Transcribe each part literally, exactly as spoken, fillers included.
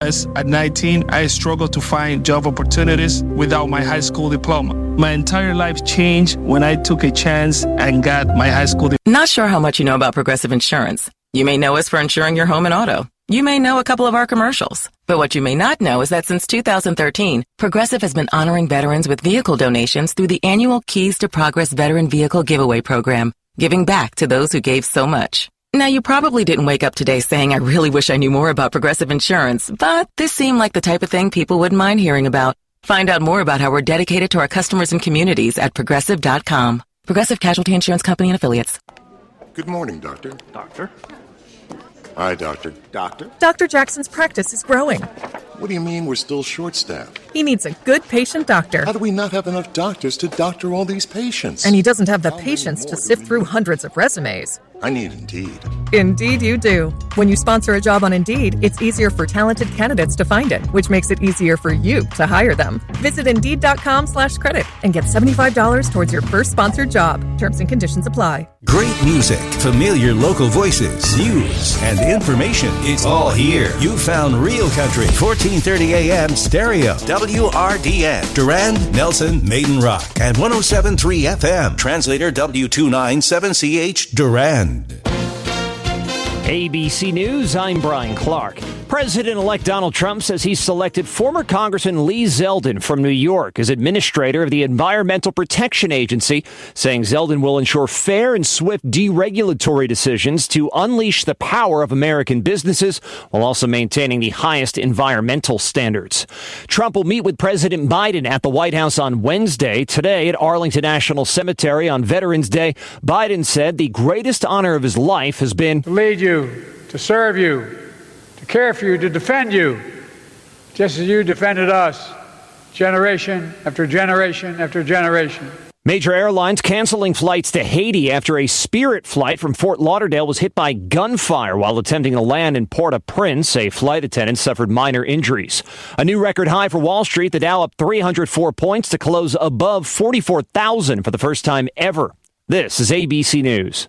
honest, at nineteen, I struggled to find job opportunities without my high school diploma. My entire life changed when I took a chance and got my high school diploma. Not sure how much you know about Progressive Insurance. You may know us for insuring your home and auto. You may know a couple of our commercials. But what you may not know is that since two thousand thirteen, Progressive has been honoring veterans with vehicle donations through the annual Keys to Progress Veteran Vehicle Giveaway Program, giving back to those who gave so much. Now, you probably didn't wake up today saying, I really wish I knew more about Progressive Insurance, but this seemed like the type of thing people wouldn't mind hearing about. Find out more about how we're dedicated to our customers and communities at progressive dot com. Progressive Casualty Insurance Company and Affiliates. Good morning, Doctor. Doctor? Hi, Doctor. Doctor? Doctor Jackson's practice is growing. What do you mean we're still short-staffed? He needs a good patient doctor. How do we not have enough doctors to doctor all these patients? And he doesn't have the patience to sift through hundreds of resumes. I need Indeed. Indeed you do. When you sponsor a job on Indeed, it's easier for talented candidates to find it, which makes it easier for you to hire them. Visit Indeed.com slash credit and get seventy-five dollars towards your first sponsored job. Terms and conditions apply. Great music, familiar local voices, news, and information. It's all here. You found Real Country, fourteen thirty a.m. stereo. W R D N. Durand, Nelson, Maiden Rock. And one oh seven point three F M. Translator W two ninety-seven C H Durand. A B C News, I'm Brian Clark. President-elect Donald Trump says he's selected former Congressman Lee Zeldin from New York as administrator of the Environmental Protection Agency, saying Zeldin will ensure fair and swift deregulatory decisions to unleash the power of American businesses while also maintaining the highest environmental standards. Trump will meet with President Biden at the White House on Wednesday. Today at Arlington National Cemetery on Veterans Day, Biden said the greatest honor of his life has been to lead you, to serve you, to care for you, to defend you, just as you defended us, generation after generation after generation. Major airlines canceling flights to Haiti after a Spirit flight from Fort Lauderdale was hit by gunfire while attempting to land in Port-au-Prince. A flight attendant suffered minor injuries. A new record high for Wall Street. The Dow up three hundred four points to close above forty-four thousand for the first time ever. This is A B C News.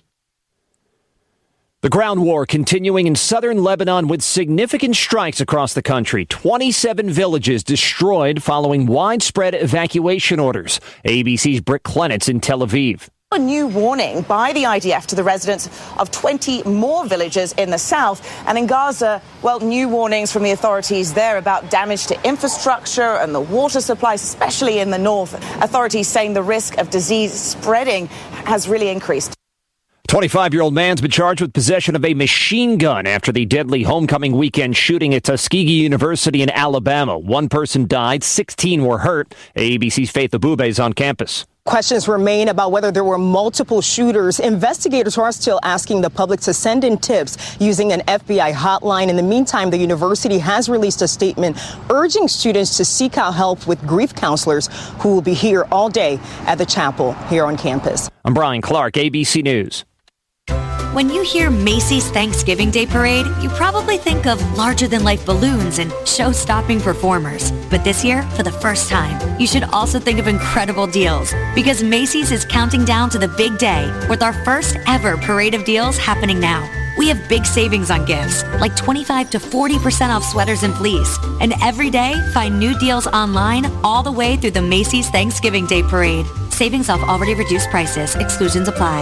The ground war continuing in southern Lebanon with significant strikes across the country. twenty-seven villages destroyed following widespread evacuation orders. A B C's Britt Clenitz in Tel Aviv. A new warning by the I D F to the residents of twenty more villages in the south. And in Gaza, well, new warnings from the authorities there about damage to infrastructure and the water supplies, especially in the north. Authorities saying the risk of disease spreading has really increased. twenty-five-year-old man's been charged with possession of a machine gun after the deadly homecoming weekend shooting at Tuskegee University in Alabama. One person died, sixteen were hurt. A B C's Faith Abube is on campus. Questions remain about whether there were multiple shooters. Investigators are still asking the public to send in tips using an F B I hotline. In the meantime, the university has released a statement urging students to seek out help with grief counselors who will be here all day at the chapel here on campus. I'm Brian Clark, A B C News. When you hear Macy's Thanksgiving Day Parade, you probably think of larger-than-life balloons and show-stopping performers. But this year, for the first time, you should also think of incredible deals, because Macy's is counting down to the big day with our first ever Parade of Deals happening now. We have big savings on gifts, like twenty-five to forty percent off sweaters and fleece. And every day, find new deals online all the way through the Macy's Thanksgiving Day Parade. Savings off already reduced prices. Exclusions apply.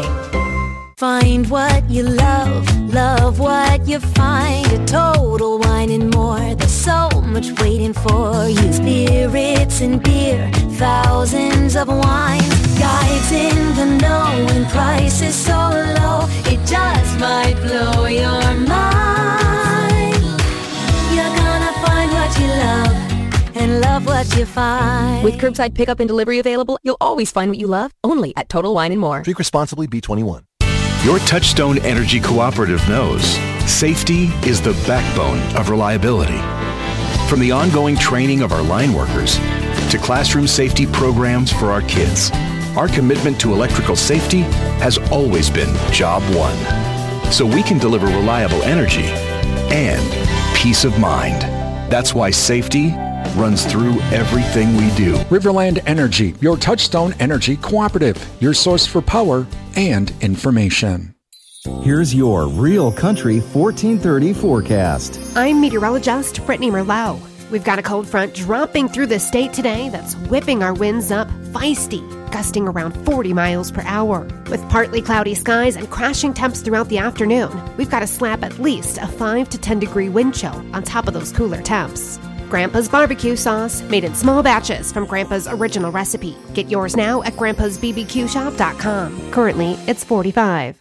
Find what you love, love what you find. A Total Wine and More. There's so much waiting for you. Spirits and beer, thousands of wines. Guides in the know and prices so low, it just might blow your mind. You're gonna find what you love and love what you find. With curbside pickup and delivery available, you'll always find what you love, only at Total Wine and More. Drink responsibly, B twenty-one. Your Touchstone Energy Cooperative knows safety is the backbone of reliability. From the ongoing training of our line workers to classroom safety programs for our kids, our commitment to electrical safety has always been job one. So we can deliver reliable energy and peace of mind. That's why safety runs through everything we do. Riverland Energy, your Touchstone Energy Cooperative, your source for power and information. Here's your Real Country fourteen thirty forecast. I'm meteorologist Brittany Merlot. We've got a cold front dropping through the state today that's whipping our winds up feisty, gusting around forty miles per hour. With partly cloudy skies and crashing temps throughout the afternoon, we've got to slap at least a five to ten degree wind chill on top of those cooler temps. Grandpa's barbecue sauce, made in small batches from Grandpa's original recipe. Get yours now at grandpas b b q shop dot com. Currently, it's forty-five.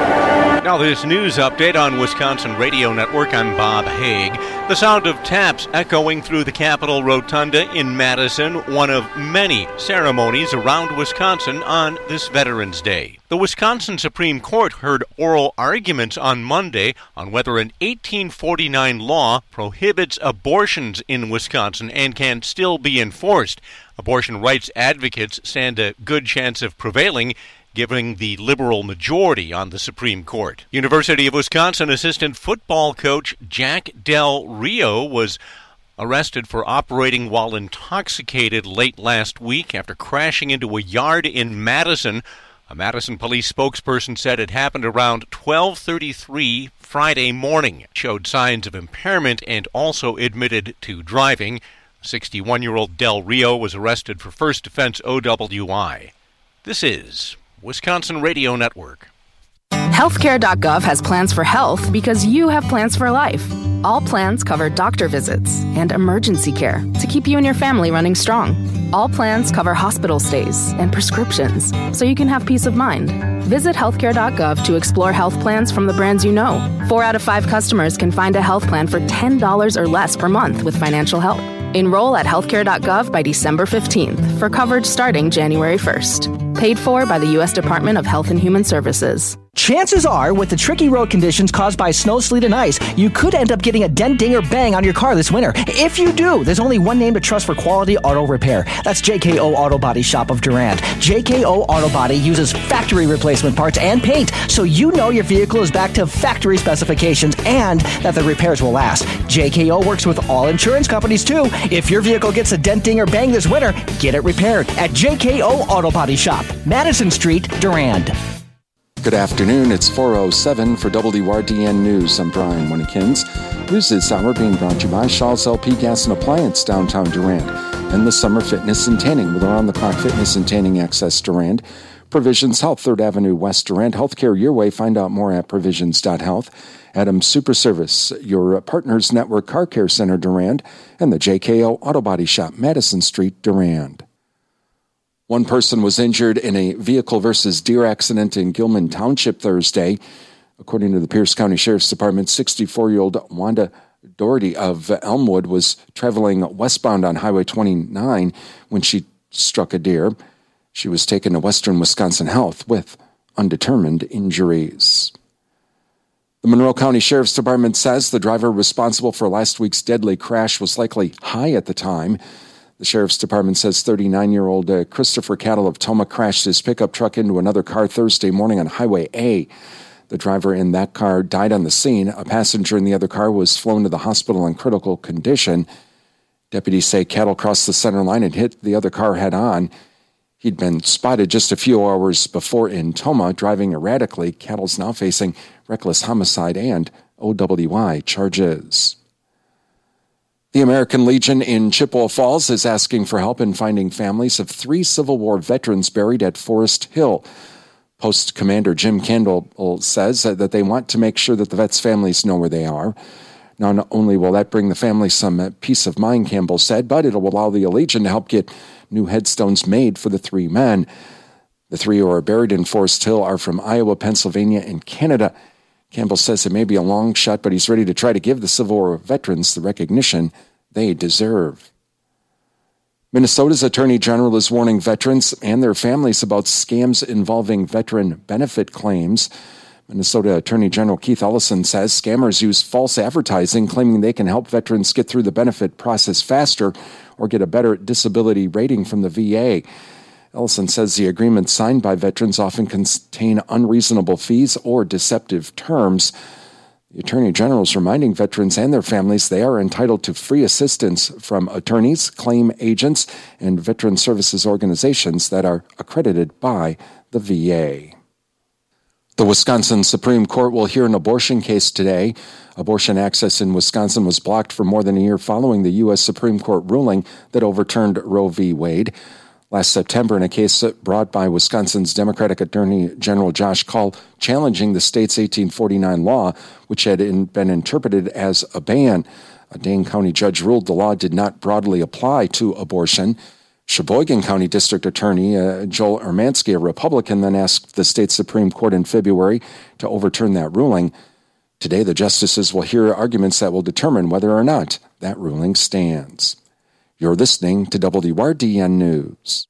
Now this news update on Wisconsin Radio Network. I'm Bob Haig. The sound of taps echoing through the Capitol Rotunda in Madison, one of many ceremonies around Wisconsin on this Veterans Day. The Wisconsin Supreme Court heard oral arguments on Monday on whether an eighteen forty-nine law prohibits abortions in Wisconsin and can still be enforced. Abortion rights advocates stand a good chance of prevailing, giving the liberal majority on the Supreme Court. University of Wisconsin assistant football coach Jack Del Rio was arrested for operating while intoxicated late last week after crashing into a yard in Madison. A Madison police spokesperson said it happened around twelve thirty-three Friday morning. It showed signs of impairment and also admitted to driving. sixty-one-year-old Del Rio was arrested for first offense O W I. This is Wisconsin Radio Network. Healthcare dot gov has plans for health because you have plans for life. All plans cover doctor visits and emergency care to keep you and your family running strong. All plans cover hospital stays and prescriptions so you can have peace of mind. Visit healthcare dot gov to explore health plans from the brands you know. Four out of five customers can find a health plan for ten dollars or less per month with financial help. Enroll at healthcare dot gov by December fifteenth for coverage starting January first. Paid for by the U S Department of Health and Human Services. Chances are, with the tricky road conditions caused by snow, sleet, and ice, you could end up getting a dent, ding, or bang on your car this winter. If you do, there's only one name to trust for quality auto repair. That's J K O Auto Body Shop of Durand. J K O Auto Body uses factory replacement parts and paint, so you know your vehicle is back to factory specifications and that the repairs will last. J K O works with all insurance companies, too. If your vehicle gets a dent, ding, or bang this winter, get it repaired at J K O Auto Body Shop, Madison Street, Durand. Good afternoon. It's four oh seven for W R D N News. I'm Brian Winnikins. News this hour being brought to you by Shaw's L P Gas and Appliance, downtown Durand, and the Summer Fitness and Tanning with around-the-clock fitness and tanning access Durand. Provisions Health, third Avenue West, Durand. Healthcare your way. Find out more at provisions dot health. Adams Super Service, your Partners Network Car Care Center, Durand, and the J K O Auto Body Shop, Madison Street, Durand. One person was injured in a vehicle versus deer accident in Gilman Township Thursday. According to the Pierce County Sheriff's Department, sixty-four-year-old Wanda Doherty of Elmwood was traveling westbound on Highway twenty-nine when she struck a deer. She was taken to Western Wisconsin Health with undetermined injuries. The Monroe County Sheriff's Department says the driver responsible for last week's deadly crash was likely high at the time. The Sheriff's Department says thirty-nine-year-old uh, Christopher Cattle of Toma crashed his pickup truck into another car Thursday morning on Highway A. The driver in that car died on the scene. A passenger in the other car was flown to the hospital in critical condition. Deputies say Cattle crossed the center line and hit the other car head-on. He'd been spotted just a few hours before in Toma, driving erratically. Cattle's now facing reckless homicide and O W I charges. The American Legion in Chippewa Falls is asking for help in finding families of three Civil War veterans buried at Forest Hill. Post Commander Jim Kendall says that they want to make sure that the vets' families know where they are. Not only will that bring the family some peace of mind, Campbell said, but it will allow the Legion to help get new headstones made for the three men. The three who are buried in Forest Hill are from Iowa, Pennsylvania, and Canada. Campbell says it may be a long shot, but he's ready to try to give the Civil War veterans the recognition they deserve. Minnesota's Attorney General is warning veterans and their families about scams involving veteran benefit claims. Minnesota Attorney General Keith Ellison says scammers use false advertising claiming they can help veterans get through the benefit process faster or get a better disability rating from the V A. Ellison says the agreements signed by veterans often contain unreasonable fees or deceptive terms. The Attorney General is reminding veterans and their families they are entitled to free assistance from attorneys, claim agents, and veteran services organizations that are accredited by the V A. The Wisconsin Supreme Court will hear an abortion case today. Abortion access in Wisconsin was blocked for more than a year following the U S Supreme Court ruling that overturned Roe v. Wade. Last September, in a case brought by Wisconsin's Democratic Attorney General Josh Kaul challenging the state's eighteen forty-nine law, which had in, been interpreted as a ban. A Dane County judge ruled the law did not broadly apply to abortion. Sheboygan County District Attorney uh, Joel Ermansky, a Republican, then asked the state Supreme Court in February to overturn that ruling. Today, the justices will hear arguments that will determine whether or not that ruling stands. You're listening to W R D N News.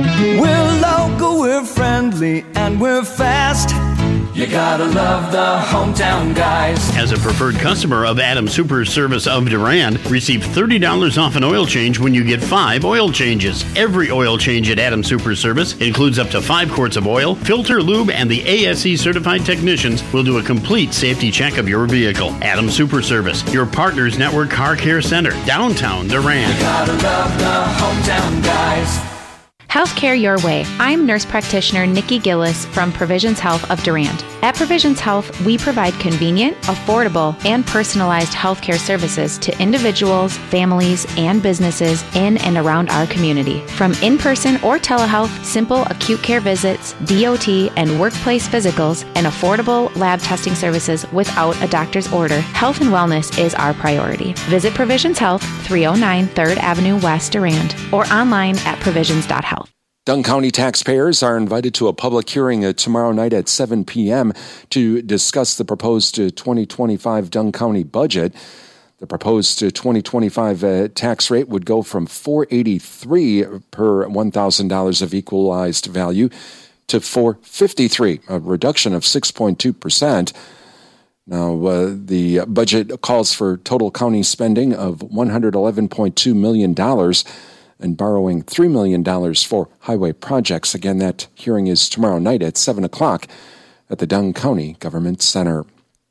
We're local, we're friendly, and we're fast. You gotta love the hometown guys. As a preferred customer of Adam Super Service of Durand, receive thirty dollars off an oil change when you get five oil changes. Every oil change at Adam Super Service includes up to five quarts of oil, filter, lube, and the A S E certified technicians will do a complete safety check of your vehicle. Adam Super Service, your Partners Network Car Care Center, downtown Durand. You gotta love the hometown guys. Healthcare your way. I'm nurse practitioner Nikki Gillis from Provisions Health of Durand. At Provisions Health, we provide convenient, affordable, and personalized healthcare services to individuals, families, and businesses in and around our community. From in-person or telehealth, simple acute care visits, D O T, and workplace physicals, and affordable lab testing services without a doctor's order, health and wellness is our priority. Visit Provisions Health, three oh nine third Avenue West, Durand, or online at provisions dot health. Dunn County taxpayers are invited to a public hearing uh, tomorrow night at seven p.m. to discuss the proposed uh, twenty twenty-five Dunn County budget. The proposed uh, twenty twenty-five uh, tax rate would go from four hundred eighty-three dollars per one thousand dollars of equalized value to four hundred fifty-three dollars, a reduction of six point two percent. Now, uh, the budget calls for total county spending of one hundred eleven point two million dollars. And borrowing three million dollars for highway projects. Again, that hearing is tomorrow night at seven o'clock at the Dunn County Government Center.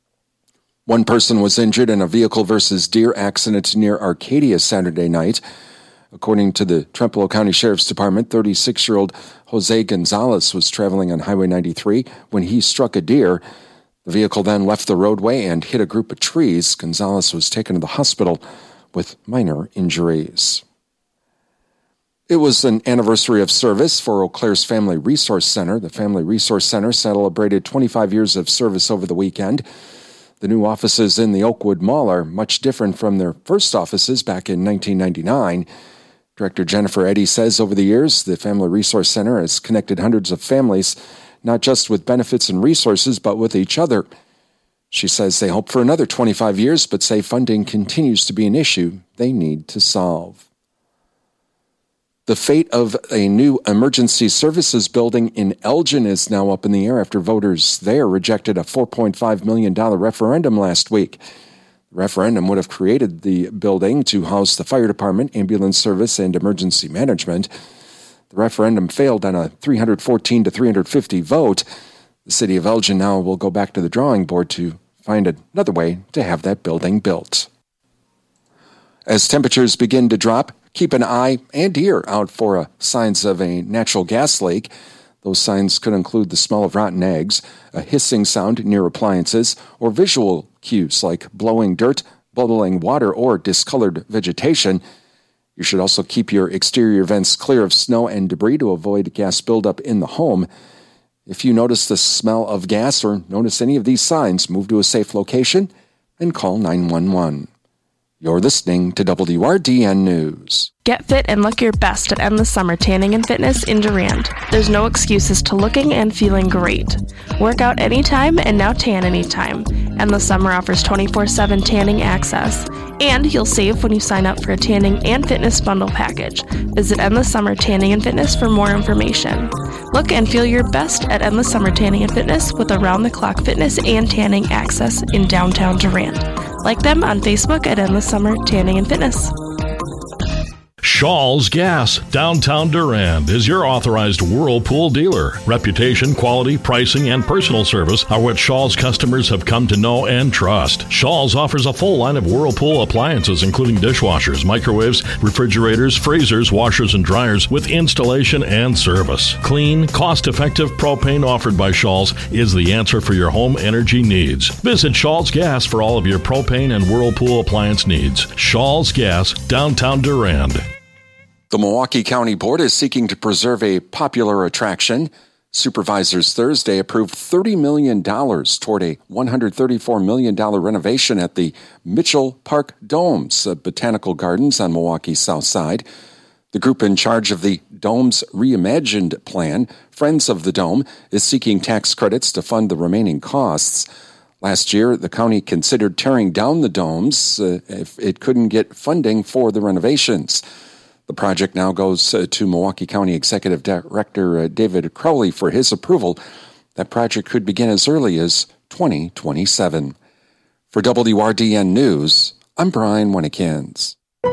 One person was injured in a vehicle versus deer accident near Arcadia Saturday night. According to the Trempealeau County Sheriff's Department, thirty-six-year-old Jose Gonzalez was traveling on Highway ninety-three when he struck a deer. The vehicle then left the roadway and hit a group of trees. Gonzalez was taken to the hospital with minor injuries. It was an anniversary of service for Eau Claire's Family Resource Center. The Family Resource Center celebrated twenty-five years of service over the weekend. The new offices in the Oakwood Mall are much different from their first offices back in nineteen ninety-nine. Director Jennifer Eddy says over the years, the Family Resource Center has connected hundreds of families, not just with benefits and resources, but with each other. She says they hope for another twenty-five years, but say funding continues to be an issue they need to solve. The fate of a new emergency services building in Elgin is now up in the air after voters there rejected a four point five million dollars referendum last week. The referendum would have created the building to house the fire department, ambulance service, and emergency management. The referendum failed on a three hundred fourteen to three hundred fifty vote. The city of Elgin now will go back to the drawing board to find another way to have that building built. As temperatures begin to drop, keep an eye and ear out for uh, signs of a natural gas leak. Those signs could include the smell of rotten eggs, a hissing sound near appliances, or visual cues like blowing dirt, bubbling water, or discolored vegetation. You should also keep your exterior vents clear of snow and debris to avoid gas buildup in the home. If you notice the smell of gas or notice any of these signs, move to a safe location and call nine one one. You're listening to W R D N News. Get fit and look your best at Endless Summer Tanning and Fitness in Durand. There's no excuses to looking and feeling great. Work out anytime and now tan anytime. Endless Summer offers twenty-four seven tanning access. And you'll save when you sign up for a tanning and fitness bundle package. Visit Endless Summer Tanning and Fitness for more information. Look and feel your best at Endless Summer Tanning and Fitness with around-the-clock fitness and tanning access in downtown Durand. Like them on Facebook at Endless Summer Tanning and Fitness. Shaw's Gas, downtown Durand, is your authorized Whirlpool dealer. Reputation, quality, pricing, and personal service are what Shaw's customers have come to know and trust. Shaw's offers a full line of Whirlpool appliances, including dishwashers, microwaves, refrigerators, freezers, washers, and dryers with installation and service. Clean, cost-effective propane offered by Shaw's is the answer for your home energy needs. Visit Shaw's Gas for all of your propane and Whirlpool appliance needs. Shaw's Gas, downtown Durand. The Milwaukee County Board is seeking to preserve a popular attraction. Supervisors Thursday approved thirty million dollars toward a one hundred thirty-four million dollars renovation at the Mitchell Park Domes, uh, Botanical Gardens on Milwaukee's south side. The group in charge of the Dome's Reimagined plan, Friends of the Dome, is seeking tax credits to fund the remaining costs. Last year, the county considered tearing down the domes uh, if it couldn't get funding for the renovations. The project now goes uh, to Milwaukee County Executive Director uh, David Crowley for his approval. That project could begin as early as twenty twenty-seven. For W R D N News, I'm Brian Winnikins.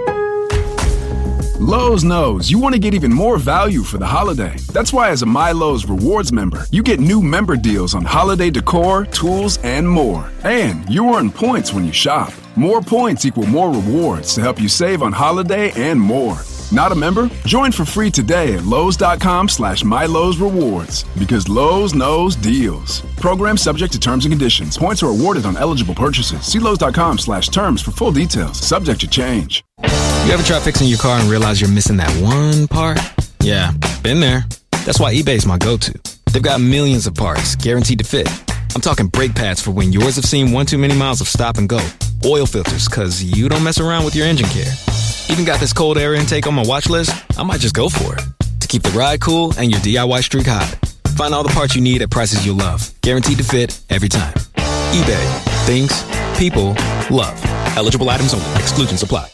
Lowe's knows you want to get even more value for the holiday. That's why as a MyLowe's Rewards member, you get new member deals on holiday decor, tools, and more. And you earn points when you shop. More points equal more rewards to help you save on holiday and more. Not a member? Join for free today at Lowe's.com slash MyLowe's Rewards. Because Lowe's knows deals. Program subject to terms and conditions. Points are awarded on eligible purchases. See Lowe's.com slash terms for full details. Subject to change. You ever try fixing your car and realize you're missing that one part? Yeah, been there. That's why eBay's my go-to. They've got millions of parts, guaranteed to fit. I'm talking brake pads for when yours have seen one too many miles of stop and go. Oil filters, cause you don't mess around with your engine care. Even got this cold air intake on my watch list. I might just go for it. To keep the ride cool and your D I Y streak hot. Find all the parts you need at prices you'll love. Guaranteed to fit every time. eBay. Things, people, love. Eligible items only. Exclusions apply.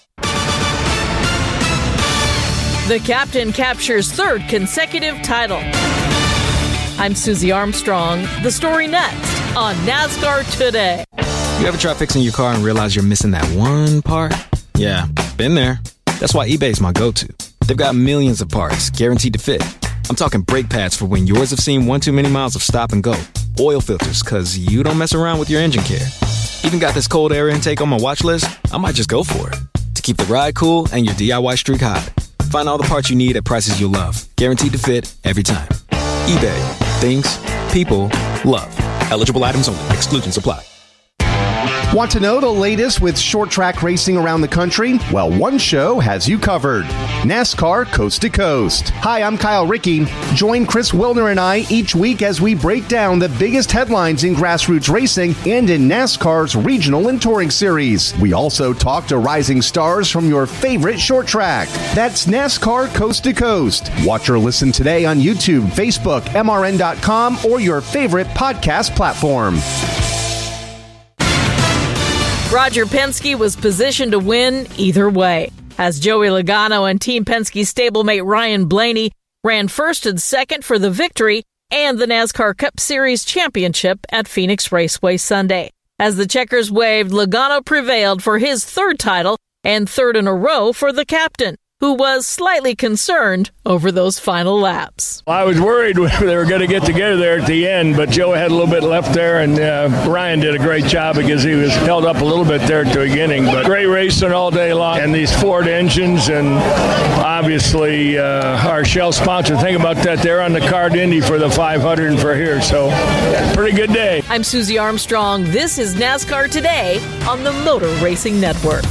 The captain captures third consecutive title. I'm Susie Armstrong. The story next on NASCAR Today. You ever try fixing your car and realize you're missing that one part? Yeah, been there. That's why eBay's my go-to. They've got millions of parts, guaranteed to fit. I'm talking brake pads for when yours have seen one too many miles of stop and go. Oil filters, cause you don't mess around with your engine care. Even got this cold air intake on my watch list. I might just go for it. To keep the ride cool and your D I Y streak hot. Find all the parts you need at prices you'll love. Guaranteed to fit every time. eBay. Things, people, love. Eligible items only. Exclusions apply. Want to know the latest with short track racing around the country? Well, one show has you covered. NASCAR Coast to Coast. Hi, I'm Kyle Rickey. Join Chris Wilner and I each week as we break down the biggest headlines in grassroots racing and in NASCAR's regional and touring series. We also talk to rising stars from your favorite short track. That's NASCAR Coast to Coast. Watch or listen today on YouTube, Facebook, M R N dot com, or your favorite podcast platform. Roger Penske was positioned to win either way, as Joey Logano and Team Penske stablemate Ryan Blaney ran first and second for the victory and the NASCAR Cup Series championship at Phoenix Raceway Sunday. As the checkers waved, Logano prevailed for his third title and third in a row for the captain, who was slightly concerned over those final laps. I was worried they were going to get together there at the end, but Joe had a little bit left there, and uh, Ryan did a great job because he was held up a little bit there at the beginning. But great racing all day long, and these Ford engines, and obviously uh, our Shell sponsor. Think about that. They're on the card Indy for the five hundred and for here, so pretty good day. I'm Susie Armstrong. This is NASCAR Today on the Motor Racing Network.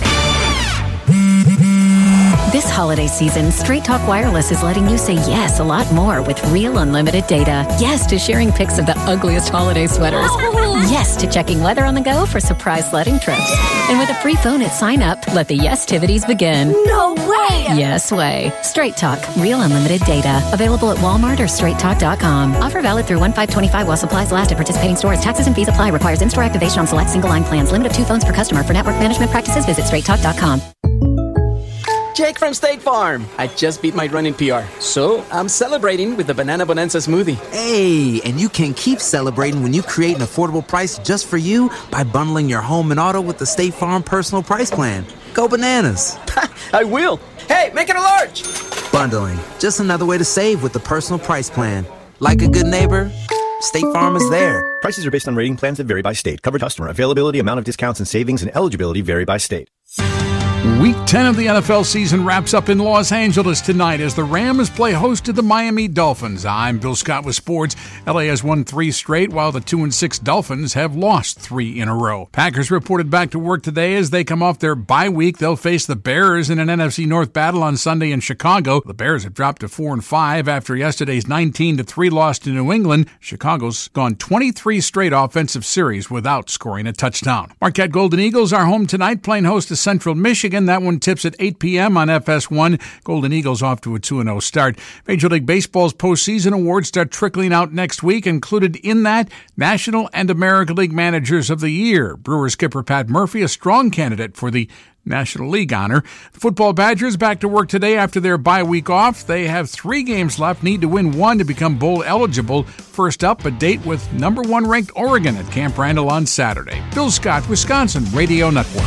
This holiday season, Straight Talk Wireless is letting you say yes a lot more with real unlimited data. Yes to sharing pics of the ugliest holiday sweaters. Yes to checking weather on the go for surprise sledding trips. And with a free phone at sign up, let the yes-tivities begin. No way! Yes way. Straight Talk, real unlimited data. Available at Walmart or straight talk dot com. Offer valid through one five twenty-five while supplies last at participating stores. Taxes and fees apply. Requires in-store activation on select single-line plans. Limit of two phones per customer. For network management practices, visit straight talk dot com. Jake from State Farm. I just beat my running P R, so I'm celebrating with the Banana Bonanza smoothie. Hey, and you can keep celebrating when you create an affordable price just for you by bundling your home and auto with the State Farm Personal Price Plan. Go Bananas. I will. Hey, make it a large. Bundling, just another way to save with the personal price plan. Like a good neighbor, State Farm is there. Prices are based on rating plans that vary by state. Covered customer availability, amount of discounts and savings, and eligibility vary by state. Week ten of the N F L season wraps up in Los Angeles tonight as the Rams play host to the Miami Dolphins. I'm Bill Scott with sports. L A has won three straight, while the two and six Dolphins have lost three in a row. Packers reported back to work today as they come off their bye week. They'll face the Bears in an N F C North battle on Sunday in Chicago. The Bears have dropped to four and five after yesterday's nineteen to three loss to New England. Chicago's gone twenty-three straight offensive series without scoring a touchdown. Marquette Golden Eagles are home tonight, playing host to Central Michigan. That one tips at eight p.m. on F S one. Golden Eagles off to a two and oh start. Major League Baseball's postseason awards start trickling out next week. Included in that, National and American League Managers of the Year. Brewers skipper Pat Murphy, a strong candidate for the National League honor. The football Badgers back to work today after their bye week off. They have three games left, need to win one to become bowl eligible. First up, a date with number one ranked Oregon at Camp Randall on Saturday. Bill Scott, Wisconsin Radio Network.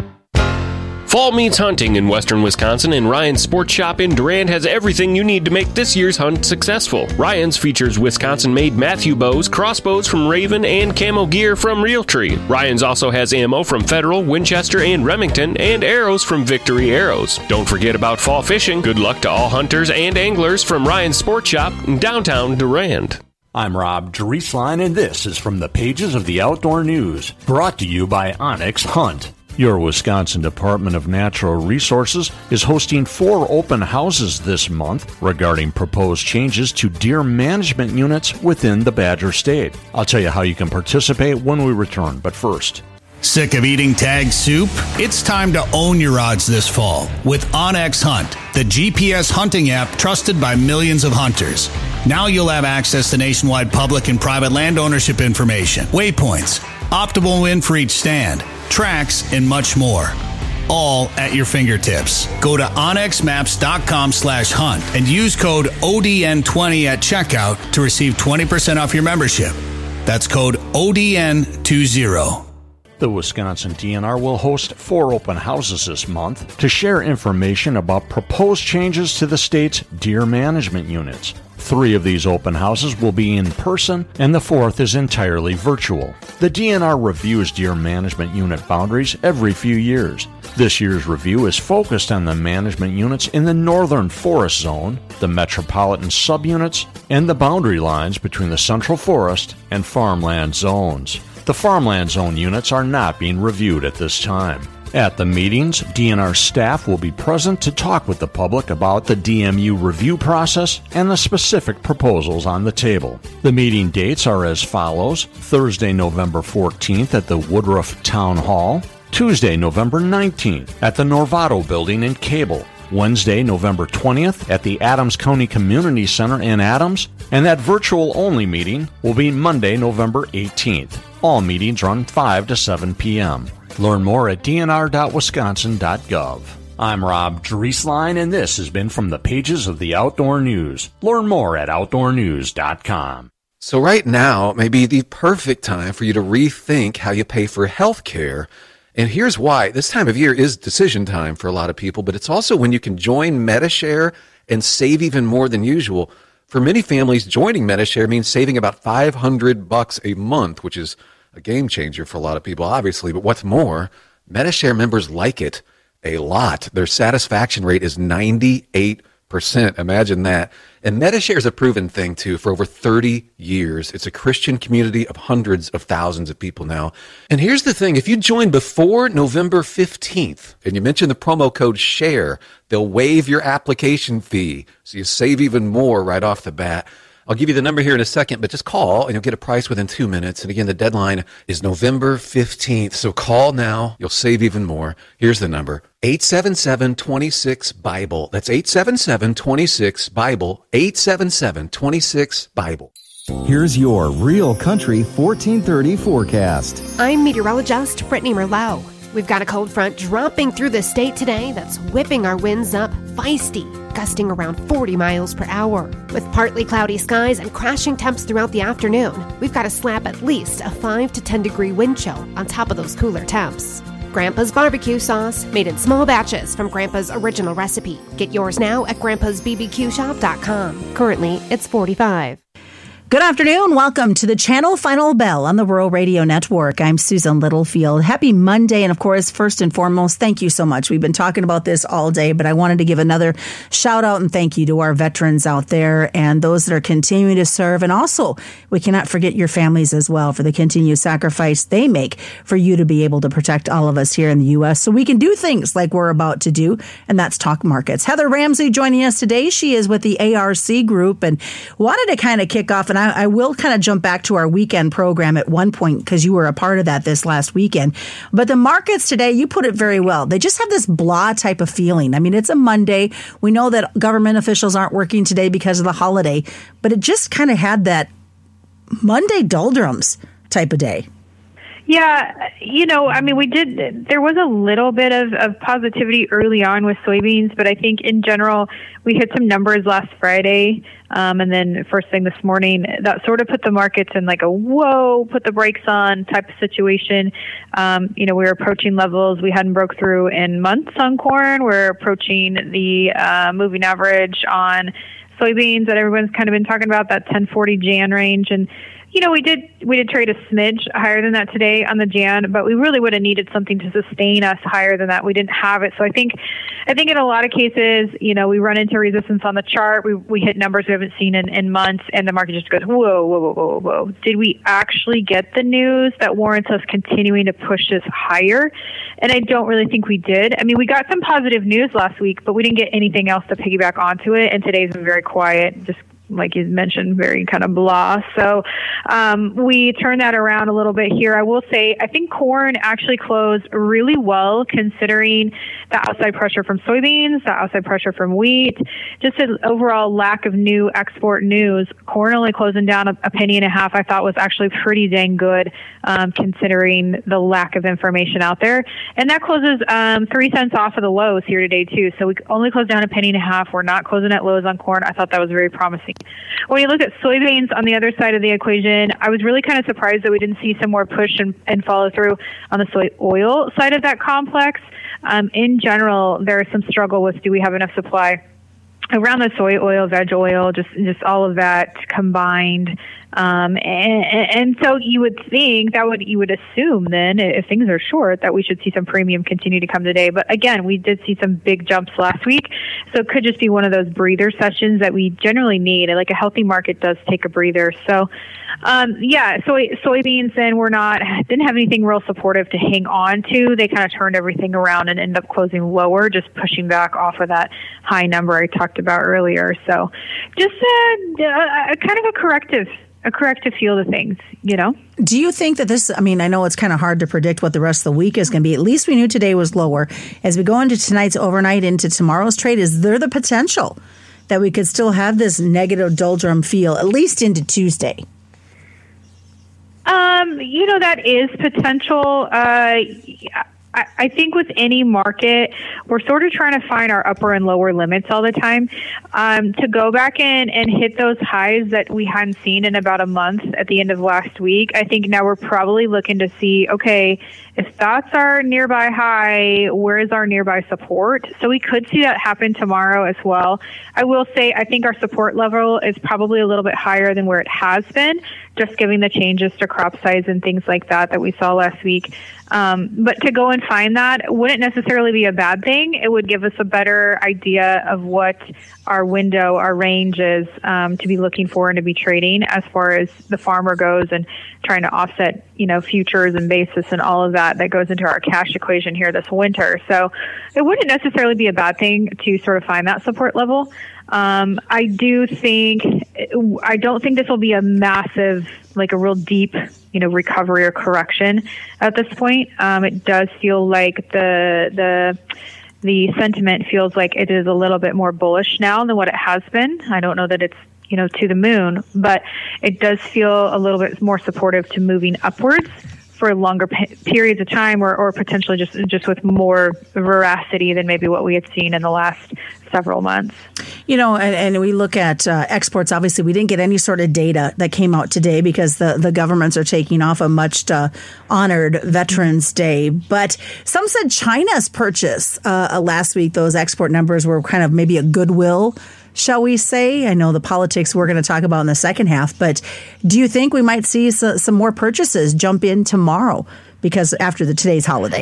Fall meets hunting in western Wisconsin, and Ryan's Sports Shop in Durand has everything you need to make this year's hunt successful. Ryan's features Wisconsin-made Matthew bows, crossbows from Raven, and camo gear from Realtree. Ryan's also has ammo from Federal, Winchester, and Remington, and arrows from Victory Arrows. Don't forget about fall fishing. Good luck to all hunters and anglers from Ryan's Sports Shop in downtown Durand. I'm Rob Drieslein, and this is from the pages of the Outdoor News, brought to you by Onyx Hunt. Your Wisconsin Department of Natural Resources is hosting four open houses this month regarding proposed changes to deer management units within the Badger State. I'll tell you how you can participate when we return, but first. Sick of eating tag soup? It's time to own your odds this fall with OnX Hunt, the G P S hunting app trusted by millions of hunters. Now you'll have access to nationwide public and private land ownership information, waypoints, optimal win for each stand, tracks, and much more. All at your fingertips. Go to onyx maps dot com slash hunt and use code O D N twenty at checkout to receive twenty percent off your membership. That's code O D N twenty. The Wisconsin D N R will host four open houses this month to share information about proposed changes to the state's deer management units. Three of these open houses will be in person, and the fourth is entirely virtual. The D N R reviews deer management unit boundaries every few years. This year's review is focused on the management units in the Northern Forest Zone, the metropolitan subunits, and the boundary lines between the Central Forest and farmland zones. The farmland zone units are not being reviewed at this time. At the meetings, D N R staff will be present to talk with the public about the D M U review process and the specific proposals on the table. The meeting dates are as follows: Thursday, November fourteenth at the Woodruff Town Hall, Tuesday, November nineteenth at the Norvato Building in Cable, Wednesday, November twentieth at the Adams County Community Center in Adams, and that virtual-only meeting will be Monday, November eighteenth. All meetings run five to seven p.m. Learn more at d n r dot wisconsin dot gov. I'm Rob Drieslein, and this has been from the pages of the Outdoor News. Learn more at outdoor news dot com. So right now may be the perfect time for you to rethink how you pay for health care. And here's why. This time of year is decision time for a lot of people, but it's also when you can join Medi-Share and save even more than usual. For many families, joining Medi-Share means saving about five hundred bucks a month, which is a game changer for a lot of people, obviously. But what's more, Medi-Share members like it a lot. Their satisfaction rate is ninety-eight percent. Imagine that. And Medi-Share is a proven thing, too, for over thirty years. It's a Christian community of hundreds of thousands of people now. And here's the thing. If you join before November fifteenth and you mention the promo code SHARE, they'll waive your application fee, so you save even more right off the bat. I'll give you the number here in a second, but just call and you'll get a price within two minutes. And again, the deadline is November fifteenth. So call now. You'll save even more. Here's the number: eight seven seven, two six, BIBLE. That's eight seven seven, two six, BIBLE. eight seven seven, two six, BIBLE. Here's your Real Country fourteen thirty forecast. I'm meteorologist Brittany Merlot. We've got a cold front dropping through the state today that's whipping our winds up feisty, gusting around forty miles per hour. With partly cloudy skies and crashing temps throughout the afternoon, we've got to slap at least a five to ten degree wind chill on top of those cooler temps. Grandpa's barbecue sauce, made in small batches from Grandpa's original recipe. Get yours now at grandpas b b q shop dot com. Currently, it's forty-five dollars. Good afternoon. Welcome to the Channel Final Bell on the Rural Radio Network. I'm Susan Littlefield. Happy Monday. And of course, first and foremost, thank you so much. We've been talking about this all day, but I wanted to give another shout out and thank you to our veterans out there and those that are continuing to serve. And also, we cannot forget your families as well for the continued sacrifice they make for you to be able to protect all of us here in the U S so we can do things like we're about to do, and that's talk markets. Heather Ramsey joining us today. She is with the A R C Group and wanted to kind of kick off, and I, I will kind of jump back to our weekend program at one point because you were a part of that this last weekend. But the markets today, you put it very well. They just have this blah type of feeling. I mean, it's a Monday. We know that government officials aren't working today because of the holiday, but it just kind of had that Monday doldrums type of day. Yeah, you know, I mean, we did, there was a little bit of, of positivity early on with soybeans, but I think in general, we hit some numbers last Friday, um, and then first thing this morning, that sort of put the markets in like a, whoa, put the brakes on type of situation. Um, you know, we were approaching levels we hadn't broke through in months on corn. We're approaching the uh, moving average on soybeans that everyone's kind of been talking about, that ten forty Jan range, and you know, we did we did trade a smidge higher than that today on the Jan, but we really would have needed something to sustain us higher than that. We didn't have it. So I think I think in a lot of cases, you know, we run into resistance on the chart. We we hit numbers we haven't seen in, in months, and the market just goes, whoa, whoa, whoa, whoa, whoa. Did we actually get the news that warrants us continuing to push this higher? And I don't really think we did. I mean, we got some positive news last week, but we didn't get anything else to piggyback onto it, and today's been very quiet, just like you mentioned, very kind of blah. So um, we turned that around a little bit here. I will say, I think corn actually closed really well considering the outside pressure from soybeans, the outside pressure from wheat, just an overall lack of new export news. Corn only closing down a, a penny and a half, I thought was actually pretty dang good um, considering the lack of information out there. And that closes um, three cents off of the lows here today too. So we only closed down a penny and a half. We're not closing at lows on corn. I thought that was very promising. When you look at soybeans on the other side of the equation, I was really kind of surprised that we didn't see some more push and, and follow through on the soy oil side of that complex. Um, in general, there is some struggle with, do we have enough supply around the soy oil, veg oil, just just all of that combined. Um, and, and so you would think that would, you would assume then if things are short that we should see some premium continue to come today. But again, we did see some big jumps last week. So it could just be one of those breather sessions that we generally need. Like a healthy market does take a breather. So, um, yeah, soy, soybeans then were not, didn't have anything real supportive to hang on to. They kind of turned everything around and ended up closing lower, just pushing back off of that high number I talked about earlier. So just a, a, a kind of a corrective a corrective feel to things, you know? Do you think that this, I mean, I know it's kind of hard to predict what the rest of the week is going to be. At least we knew today was lower. As we go into tonight's overnight into tomorrow's trade, is there the potential that we could still have this negative doldrum feel, at least into Tuesday? Um, you know, that is potential. Uh, I, I think with any market, we're sort of trying to find our upper and lower limits all the time. Um, to go back in and hit those highs that we hadn't seen in about a month at the end of last week, I think now we're probably looking to see, okay, if that's our nearby high, where is our nearby support? So we could see that happen tomorrow as well. I will say I think our support level is probably a little bit higher than where it has been, just giving the changes to crop size and things like that that we saw last week. Um, but to go and find that wouldn't necessarily be a bad thing. It would give us a better idea of what our window, our range is um, to be looking for and to be trading as far as the farmer goes and trying to offset, you know, futures and basis and all of that that goes into our cash equation here this winter. So it wouldn't necessarily be a bad thing to sort of find that support level. Um, I do think, I don't think this will be a massive, like a real deep, you know, recovery or correction at this point. Um, it does feel like the, the, the sentiment feels like it is a little bit more bullish now than what it has been. I don't know that it's, you know, to the moon, but it does feel a little bit more supportive to moving upwards for longer pe- periods of time, or, or potentially just just with more veracity than maybe what we had seen in the last several months. You know, and, and we look at uh, exports. Obviously, we didn't get any sort of data that came out today because the, the governments are taking off a much uh, honored Veterans Day. But some said China's purchase uh, last week, those export numbers were kind of maybe a goodwill, shall we say. I know the politics we're going to talk about in the second half, but do you think we might see so, some more purchases jump in tomorrow because after the today's holiday?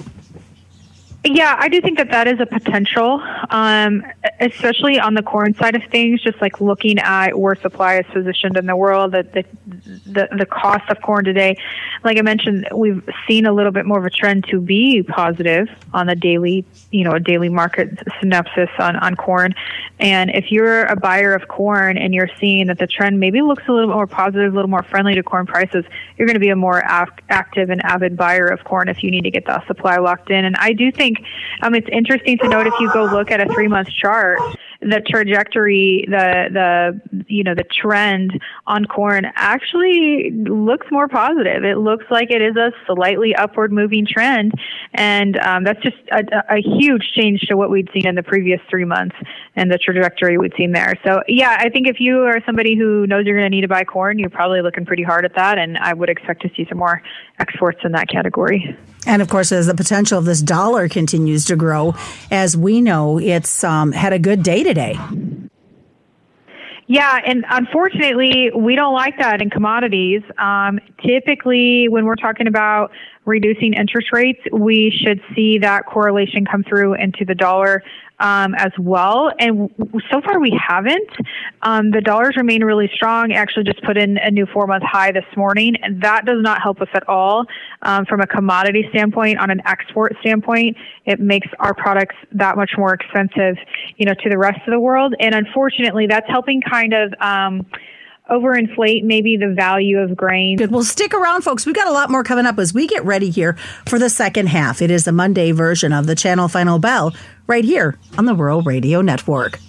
Yeah, I do think that that is a potential, um, especially on the corn side of things, just like looking at where supply is positioned in the world, the, the, the, the cost of corn today. Like I mentioned, we've seen a little bit more of a trend to be positive on the daily, you know, a daily market synopsis on, on corn. And if you're a buyer of corn and you're seeing that the trend maybe looks a little bit more positive, a little more friendly to corn prices, you're going to be a more act, active and avid buyer of corn if you need to get that supply locked in. And I do think Um, it's interesting to note if you go look at a three-month chart, the trajectory, the the you know the trend on corn actually looks more positive. It looks like it is a slightly upward moving trend, and um, that's just a, a huge change to what we'd seen in the previous three months and the trajectory we'd seen there. So yeah, I think if you are somebody who knows you're going to need to buy corn, you're probably looking pretty hard at that, and I would expect to see some more exports in that category. And of course, as the potential of this dollar continues to grow, as we know, it's um, had a good day today. Yeah, and unfortunately, we don't like that in commodities. Um, typically, when we're talking about reducing interest rates, we should see that correlation come through into the dollar um, as well. And so far, we haven't. Um, the dollars remain really strong. Actually, just put in a new four-month high this morning, and that does not help us at all um, from a commodity standpoint. On an export standpoint, it makes our products that much more expensive, you know, to the rest of the world. And unfortunately, that's helping kind of um, overinflate maybe the value of grain. Good. Well, stick around, folks. We've got a lot more coming up as we get ready here for the second half. It is the Monday version of the Channel Final Bell right here on the Rural Radio Network.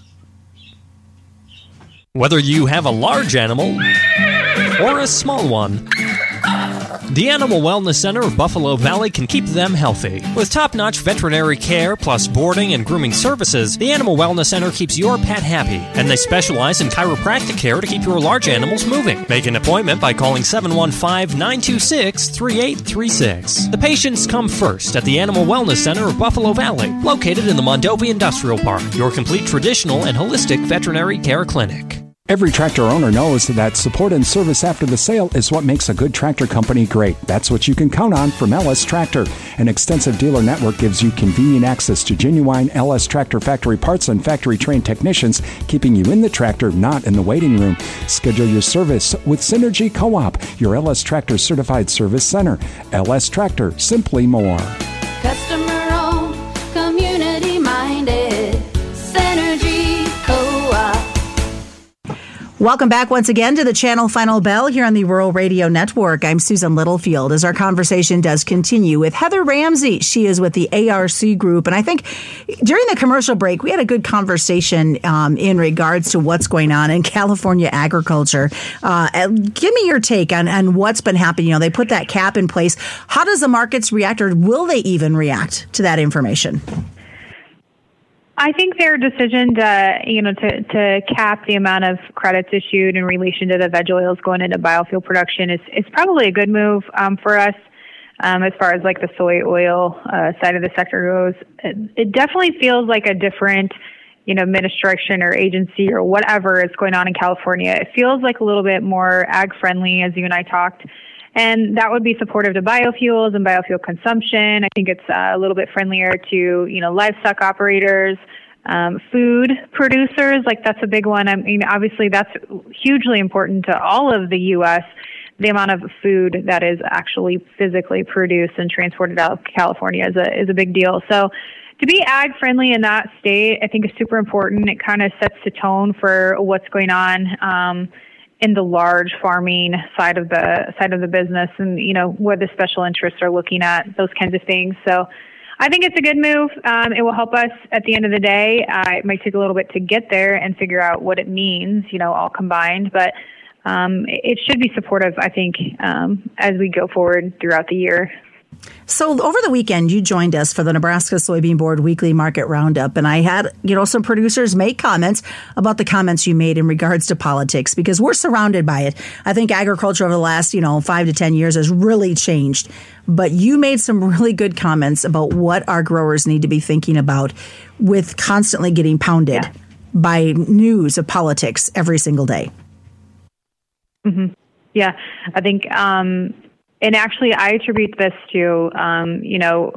Whether you have a large animal or a small one, the Animal Wellness Center of Buffalo Valley can keep them healthy. With top-notch veterinary care plus boarding and grooming services, the Animal Wellness Center keeps your pet happy, and they specialize in chiropractic care to keep your large animals moving. Make an appointment by calling seven one five, nine two six, three eight three six. The patients come first at the Animal Wellness Center of Buffalo Valley, located in the Mondovi Industrial Park, your complete traditional and holistic veterinary care clinic. Every tractor owner knows that support and service after the sale is what makes a good tractor company great. That's what you can count on from L S Tractor. An extensive dealer network gives you convenient access to genuine L S Tractor factory parts and factory-trained technicians, keeping you in the tractor, not in the waiting room. Schedule your service with Synergy Co-op, your L S Tractor certified service center. L S Tractor, simply more. Customer-owned, community-minded, Synergy Co-op. Welcome back once again to the Channel Final Bell here on the Rural Radio Network. I'm Susan Littlefield as our conversation does continue with Heather Ramsey. She is with the A R C Group. And I think during the commercial break, we had a good conversation um, in regards to what's going on in California agriculture. Uh, give me your take on, on what's been happening. You know, they put that cap in place. How does the markets react, or will they even react to that information? I think their decision to, you know, to, to cap the amount of credits issued in relation to the veg oils going into biofuel production is, is probably a good move um, for us um, as far as like the soy oil uh, side of the sector goes. It, it definitely feels like a different, you know, administration or agency or whatever is going on in California. It feels like a little bit more ag friendly, as you and I talked. And that would be supportive to biofuels and biofuel consumption. I think it's uh, a little bit friendlier to, you know, livestock operators, um, food producers. Like that's a big one. I mean, obviously that's hugely important to all of the U S, the amount of food that is actually physically produced and transported out of California is a, is a big deal. So to be ag friendly in that state, I think is super important. It kind of sets the tone for what's going on, um, in the large farming side of the side of the business, and you know where the special interests are looking at those kinds of things. So I think it's a good move. Um, it will help us at the end of the day. Uh, it might take a little bit to get there and figure out what it means, you know, all combined, but um, it should be supportive, I think, um, as we go forward throughout the year. So over the weekend, you joined us for the Nebraska Soybean Board Weekly Market Roundup, and I had, you know, some producers make comments about the comments you made in regards to politics, because we're surrounded by it. I think agriculture over the last, you know, five to ten years has really changed. But you made some really good comments about what our growers need to be thinking about with constantly getting pounded yeah. by news of politics every single day. Mm-hmm. Yeah, I think... Um And actually, I attribute this to, um, you know,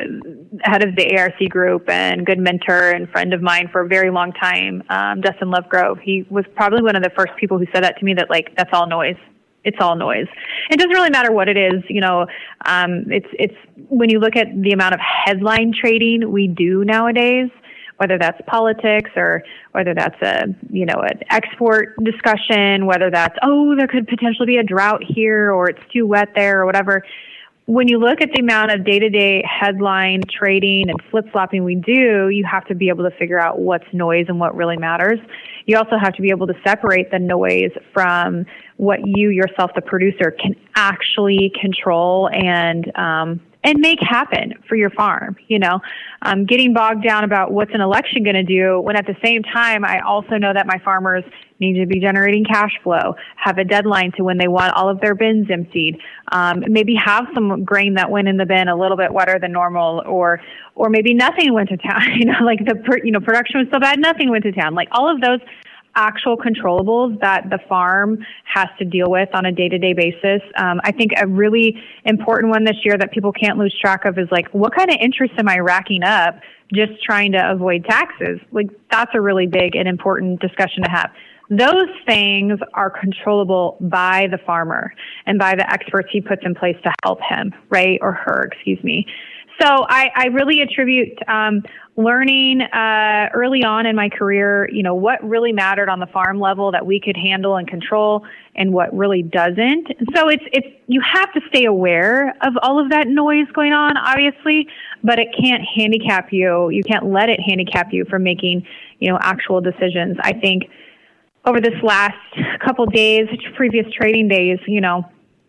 head of the A R C group and good mentor and friend of mine for a very long time, um, Dustin Lovegrove. He was probably one of the first people who said that to me, that, like, that's all noise. It's all noise. It doesn't really matter what it is. You know, um, it's, it's when you look at the amount of headline trading we do nowadays, whether that's politics or whether that's a, you know, an export discussion, whether that's, oh, there could potentially be a drought here or it's too wet there or whatever. When you look at the amount of day-to-day headline trading and flip-flopping we do, you have to be able to figure out what's noise and what really matters. You also have to be able to separate the noise from what you yourself, the producer, can actually control and, um, and make happen for your farm. You know, um, getting bogged down about what's an election going to do, when at the same time, I also know that my farmers need to be generating cash flow, have a deadline to when they want all of their bins emptied, um, maybe have some grain that went in the bin a little bit wetter than normal, or or maybe nothing went to town. You know, like the you know production was so bad, nothing went to town. Like all of those actual controllables that the farm has to deal with on a day-to-day basis. Um, I think a really important one this year that people can't lose track of is, like, what kind of interest am I racking up just trying to avoid taxes? Like, that's a really big and important discussion to have. Those things are controllable by the farmer and by the experts he puts in place to help him, right? Or her, excuse me. So I, I really attribute um, learning uh, early on in my career, you know, what really mattered on the farm level that we could handle and control, and what really doesn't. So it's it's you have to stay aware of all of that noise going on, obviously, but it can't handicap you. You can't let it handicap you from making, you know, actual decisions. I think over this last couple days, previous trading days, you know,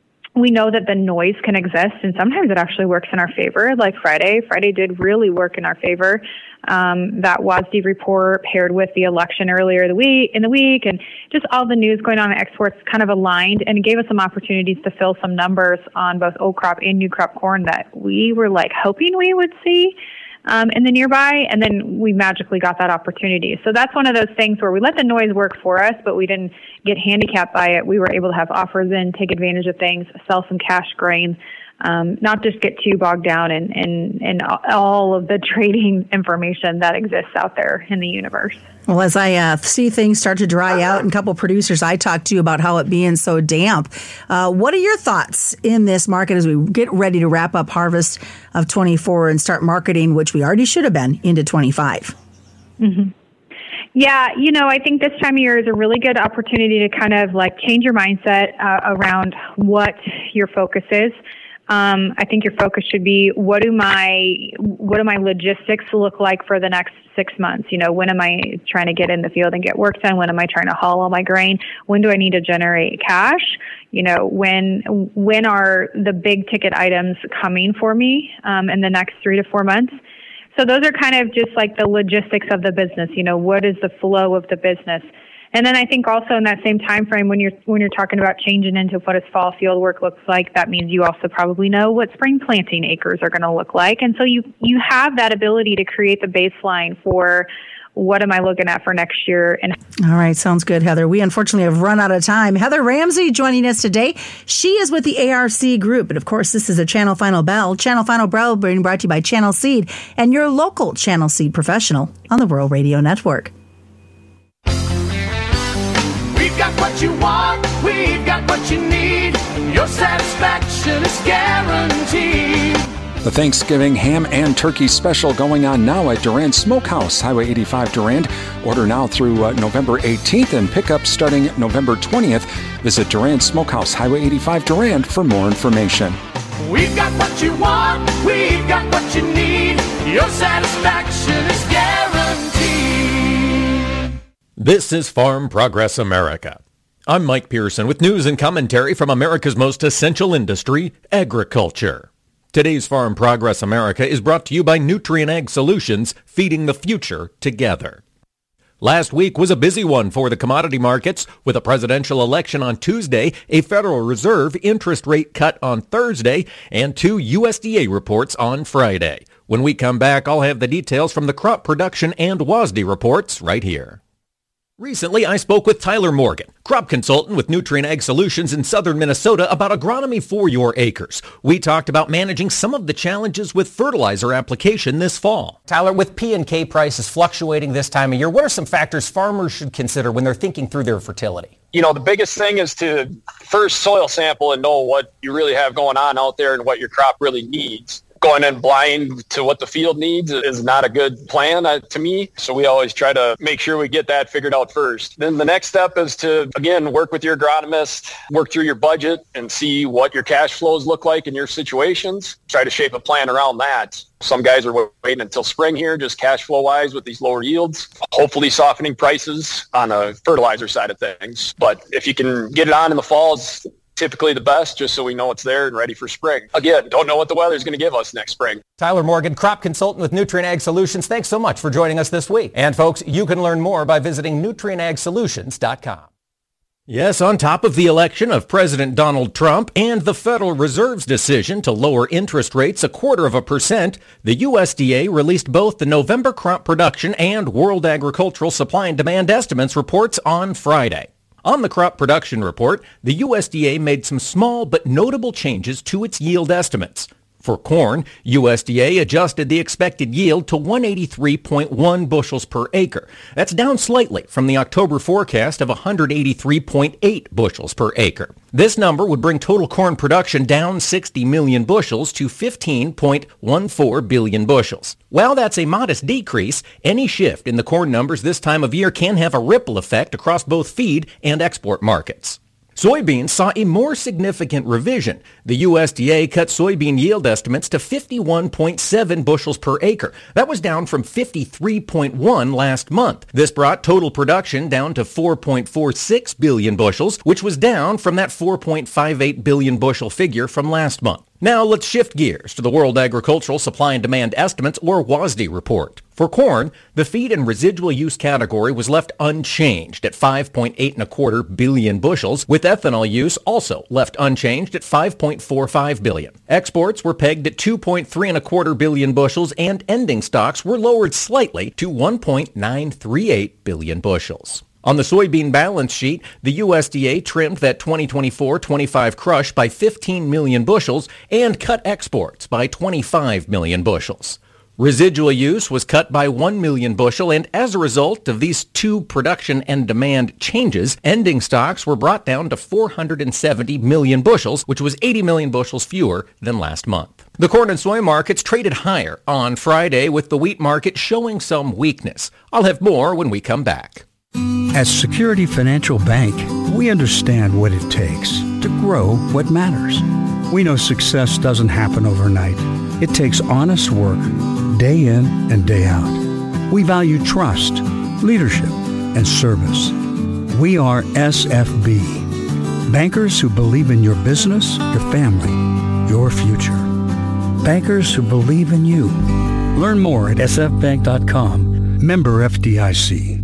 we know that the noise can exist, and sometimes it actually works in our favor. Like Friday, Friday did really work in our favor. Um, that W A S D report paired with the election earlier the week in the week, and just all the news going on in exports kind of aligned, and it gave us some opportunities to fill some numbers on both old crop and new crop corn that we were like hoping we would see um, in the nearby, and then we magically got that opportunity. So that's one of those things where we let the noise work for us, but we didn't get handicapped by it. We were able to have offers in, take advantage of things, sell some cash grain, um, not just get too bogged down in, in, in all of the trading information that exists out there in the universe. Well, as I uh, see things start to dry out, and a couple of producers I talked to about how it being so damp, uh, what are your thoughts in this market as we get ready to wrap up harvest of twenty-four and start marketing, which we already should have been, into twenty-five? Mm-hmm. Yeah, you know, I think this time of year is a really good opportunity to kind of like change your mindset uh, around what your focus is. Um, I think your focus should be, what do my what do my logistics look like for the next six months? You know, when am I trying to get in the field and get work done? When am I trying to haul all my grain? When do I need to generate cash? You know, when when are the big ticket items coming for me um, in the next three to four months? So those are kind of just like the logistics of the business. You know, what is the flow of the business? And then I think also in that same time frame, when you're when you're talking about changing into what does fall field work looks like, that means you also probably know what spring planting acres are going to look like. And so you you have that ability to create the baseline for what am I looking at for next year. And all right, sounds good, Heather. We unfortunately have run out of time. Heather Ramsey joining us today. She is with the A R C Group. And of course, this is a Channel Final Bell. Channel Final Bell being brought to you by Channel Seed and your local Channel Seed professional on the Rural Radio Network. We've got what you want, we've got what you need. Your satisfaction is guaranteed. The Thanksgiving ham and turkey special going on now at Durand Smokehouse, Highway eighty-five Durand. Order now through uh, November eighteenth and pickup starting November twentieth. Visit Durand Smokehouse, Highway eighty-five Durand for more information. We've got what you want, we've got what you need. Your satisfaction is guaranteed. This is Farm Progress America. I'm Mike Pearson with news and commentary from America's most essential industry, agriculture. Today's Farm Progress America is brought to you by Nutrien Ag Solutions, feeding the future together. Last week was a busy one for the commodity markets, with a presidential election on Tuesday, a Federal Reserve interest rate cut on Thursday, and two U S D A reports on Friday. When we come back, I'll have the details from the crop production and W A S D reports right here. Recently, I spoke with Tyler Morgan, crop consultant with Nutrien Ag Solutions in southern Minnesota, about agronomy for your acres. We talked about managing some of the challenges with fertilizer application this fall. Tyler, with P and K prices fluctuating this time of year, what are some factors farmers should consider when they're thinking through their fertility? You know, the biggest thing is to first soil sample and know what you really have going on out there and what your crop really needs. Going in blind to what the field needs is not a good plan uh, to me. So we always try to make sure we get that figured out first. Then the next step is to, again, work with your agronomist, work through your budget and see what your cash flows look like in your situations. Try to shape a plan around that. Some guys are waiting until spring here, just cash flow wise with these lower yields, hopefully softening prices on the fertilizer side of things. But if you can get it on in the fall, it's typically the best, just so we know it's there and ready for spring. Again, don't know what the weather is going to give us next spring. Tyler Morgan, crop consultant with Nutrien Ag Solutions. Thanks so much for joining us this week. And folks, you can learn more by visiting nutrien ag solutions dot com. Yes, on top of the election of President Donald Trump and the Federal Reserve's decision to lower interest rates a quarter of a percent, the U S D A released both the November crop production and World Agricultural Supply and Demand Estimates reports on Friday. On the crop production report, the U S D A made some small but notable changes to its yield estimates. For corn, U S D A adjusted the expected yield to one hundred eighty-three point one bushels per acre. That's down slightly from the October forecast of one hundred eighty-three point eight bushels per acre. This number would bring total corn production down sixty million bushels to fifteen point one four billion bushels. While that's a modest decrease, any shift in the corn numbers this time of year can have a ripple effect across both feed and export markets. Soybeans saw a more significant revision. The U S D A cut soybean yield estimates to fifty-one point seven bushels per acre. That was down from fifty-three point one last month. This brought total production down to four point four six billion bushels, which was down from that four point five eight billion bushel figure from last month. Now let's shift gears to the World Agricultural Supply and Demand Estimates, or W A S D report. For corn, the feed and residual use category was left unchanged at five point eight and a quarter billion bushels, with ethanol use also left unchanged at five point four five billion. Exports were pegged at two point three and a quarter billion bushels, and ending stocks were lowered slightly to one point nine three eight billion bushels. On the soybean balance sheet, the U S D A trimmed that twenty twenty-four twenty-five crush by fifteen million bushels and cut exports by twenty-five million bushels. Residual use was cut by one million bushel, and as a result of these two production and demand changes, ending stocks were brought down to four hundred seventy million bushels, which was eighty million bushels fewer than last month. The corn and soy markets traded higher on Friday, with the wheat market showing some weakness. I'll have more when we come back. At Security Financial Bank, we understand what it takes to grow what matters. We know success doesn't happen overnight. It takes honest work, day in and day out. We value trust, leadership, and service. We are S F B, bankers who believe in your business, your family, your future. Bankers who believe in you. Learn more at s f bank dot com. Member F D I C.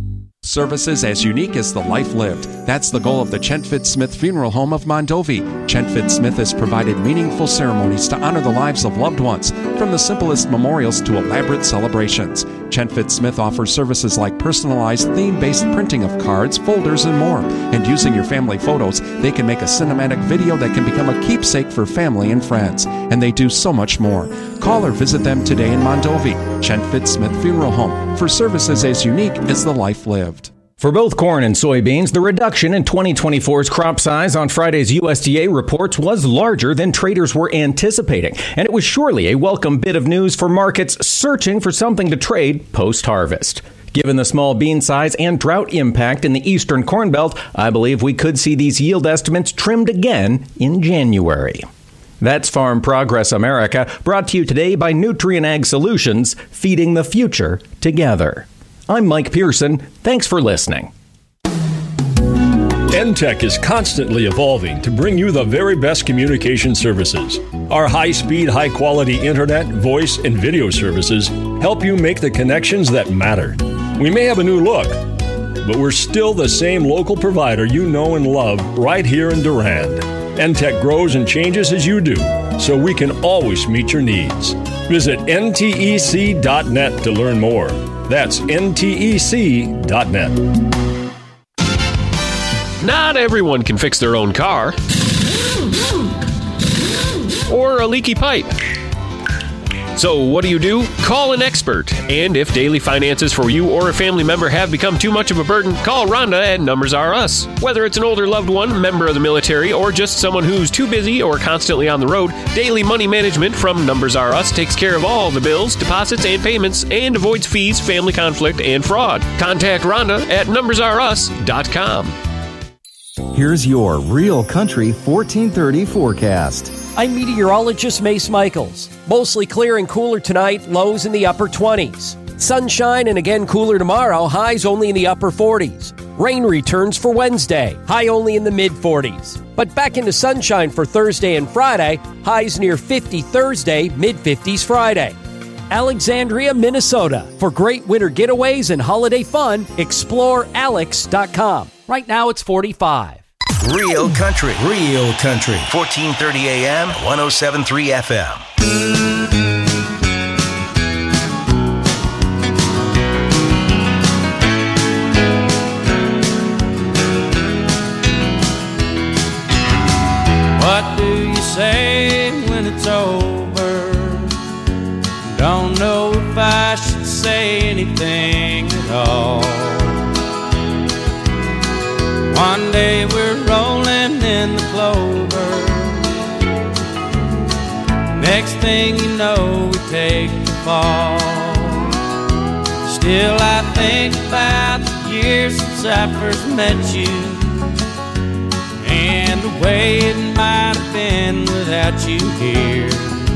Services as unique as the life lived. That's the goal of the Chentfit Smith Funeral Home of Mondovi. Chentfit Smith has provided meaningful ceremonies to honor the lives of loved ones, from the simplest memorials to elaborate celebrations. Chentfit Smith offers services like personalized theme-based printing of cards, folders, and more. And using your family photos, they can make a cinematic video that can become a keepsake for family and friends. And they do so much more. Call or visit them today in Mondovi. Chentfit Smith Funeral Home, for services as unique as the life lived. For both corn and soybeans, the reduction in twenty twenty-four's crop size on Friday's U S D A reports was larger than traders were anticipating, and it was surely a welcome bit of news for markets searching for something to trade post-harvest. Given the small bean size and drought impact in the eastern Corn Belt, I believe we could see these yield estimates trimmed again in January. That's Farm Progress America, brought to you today by Nutrien Ag Solutions, feeding the future together. I'm Mike Pearson. Thanks for listening. N T E C is constantly evolving to bring you the very best communication services. Our high-speed, high-quality internet, voice, and video services help you make the connections that matter. We may have a new look, but we're still the same local provider you know and love right here in Durand. N T E C grows and changes as you do, so we can always meet your needs. Visit N T E C dot net to learn more. That's N T E C dot net. Not everyone can fix their own car or a leaky pipe. So what do you do? Call an expert. And if daily finances for you or a family member have become too much of a burden, call Rhonda at Numbers R Us. Whether it's an older loved one, member of the military, or just someone who's too busy or constantly on the road, Daily Money Management from Numbers R Us takes care of all the bills, deposits, and payments and avoids fees, family conflict, and fraud. Contact Rhonda at numbers r us dot com. Here's your Real Country fourteen thirty forecast. I'm meteorologist Mace Michaels. Mostly clear and cooler tonight, lows in the upper twenties. Sunshine and again cooler tomorrow, highs only in the upper forties. Rain returns for Wednesday, high only in the mid forties. But back into sunshine for Thursday and Friday, highs near fifty Thursday, mid fifties Friday. Alexandria, Minnesota. For great winter getaways and holiday fun, explore alex dot com. Right now it's forty-five. Real Country. Real Country. fourteen thirty A M, one oh seven point three F M. What do you say when it's over? Don't know if I should say anything at all. One day we're rolling in the clover. Next thing you know, we take the fall. Still I think about the years since I first met you, and the way it might have been without you here.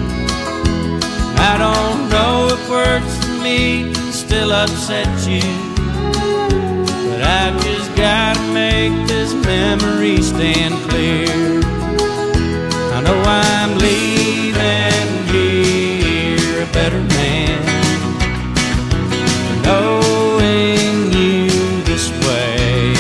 I don't know if words for me can still upset you, but I've just gotta make this memory stand clear. I know I'm leaving here a better man, knowing you this way.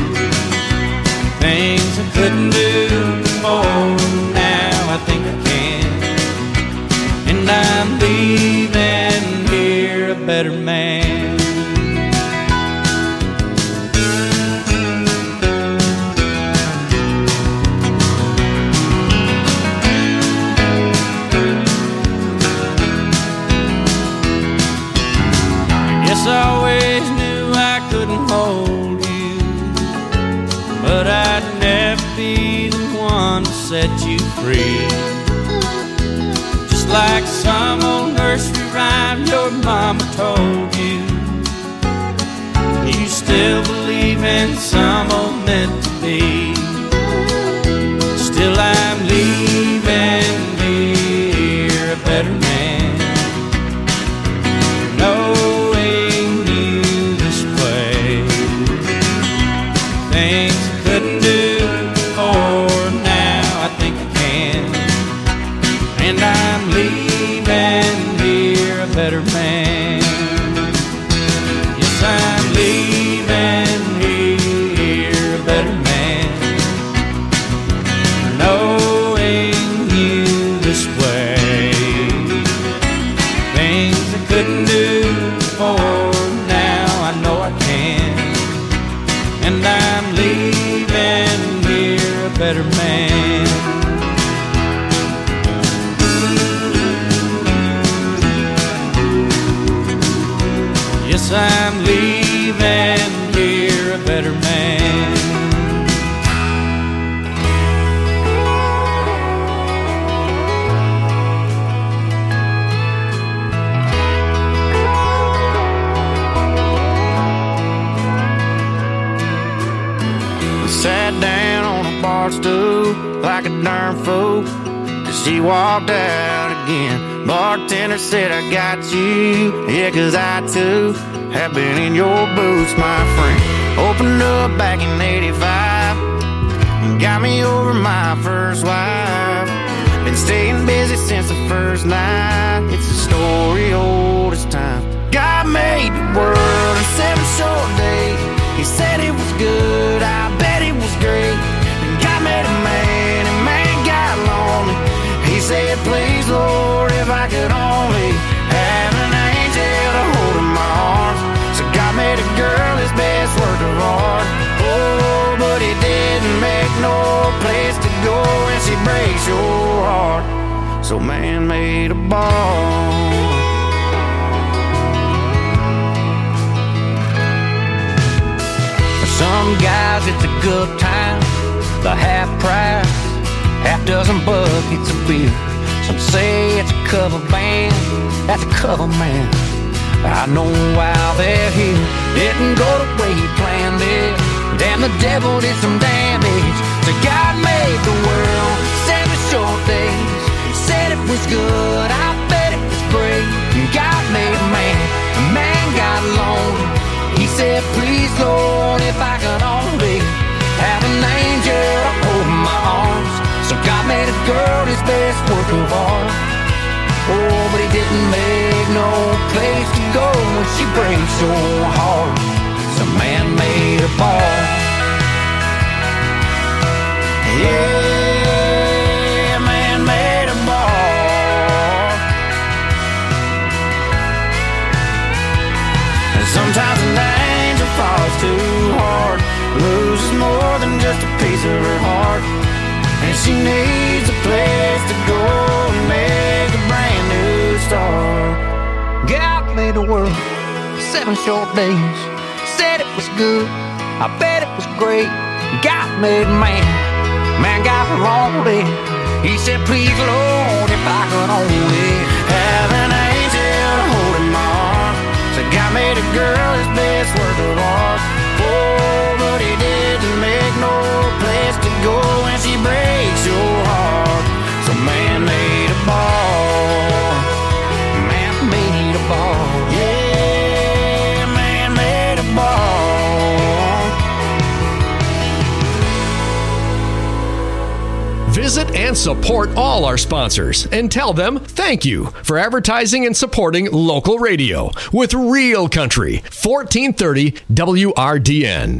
Things I couldn't do before, now I think I can. And I'm leaving here a better man. I always knew I couldn't hold you, but I'd never be the one to set you free. Just like some old nursery rhyme your mama told you, you still believe in some old meant to be. Still I'm leaving here a better man, knowing you this way. Things I couldn't do before, now I think I can. And I'm leaving here a better man. Yes, I'm leaving here a better man, knowing you this way. Things I couldn't do before, now I know I can. And I'm leaving here a better man. Yes, I'm leaving here a better man. We sat down on a bar stool like a darn fool as she walked out again. Bartender said, I got you, yeah, cause I too have been in your boots, my friend. Opened up back in eighty-five, got me over my first wife. Been staying busy since the first night. It's a story old as time. God made the world in seven short days. He said it was good, I bet it was great. And God made a man, and man got lonely. He said, please, Lord, if I could only have an angel to hold in my arms. So God made a girl his best work of art. Oh, but he didn't make no place to go when she breaks your heart. So man made a ball. For some guys it's a good time, the half price, half dozen buckets of beer. Some say it's a cover band, that's a cover man. I know while they're here, didn't go the way he planned it. Damn, the devil did some damage. So God made the world seven short days. Said it was good, I bet it was great. And God made a man, a man got lonely. He said, please, Lord, if I could only have an angel to hold in my arms. So God made a girl his best work of art. Oh, but he didn't make no place to go when she breaks your heart. So man made a ball. Yeah, man made a ball. And sometimes an angel falls too hard, loses more than just a piece of her heart. And she needs a place to go and make a brand new start. God made the world seven short days. Said it was good, I bet it was great. God made man, man got lonely. He said, please, Lord, if I could only have an angel to hold in my arms. So God made a girl his best work of art. Oh, but he didn't make no place to go when she breaks your heart. So man made a ball. Man made a ball. Yeah, man made a ball. Visit and support all our sponsors and tell them thank you for advertising and supporting local radio with Real Country, fourteen thirty W R D N.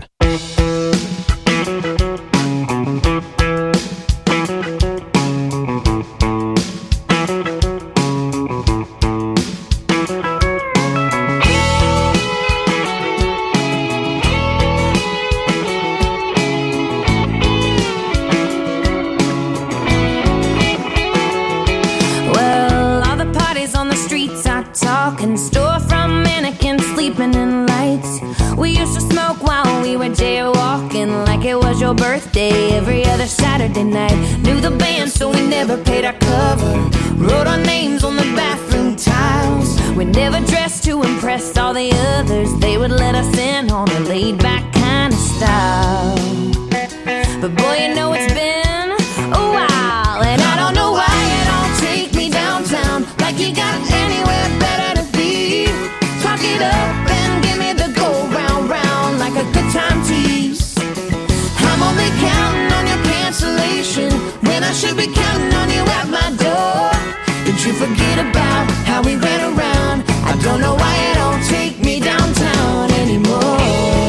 Talking storefront mannequins sleeping in lights. We used to smoke while we were jaywalking like it was your birthday every other Saturday night. Knew the band so we never paid our cover. Wrote our names on the bathroom tiles. We never dressed to impress all the others. They would let us in on a laid back kind of style. But boy, you know it's been a while, and I don't know why you don't take me downtown like you got anywhere better to be. Talk it up and give me the go round round like a good time tease. I'm only counting on your cancellation when I should be counting on you at my door. Did you forget about how we ran around? I don't know why you don't take me downtown anymore.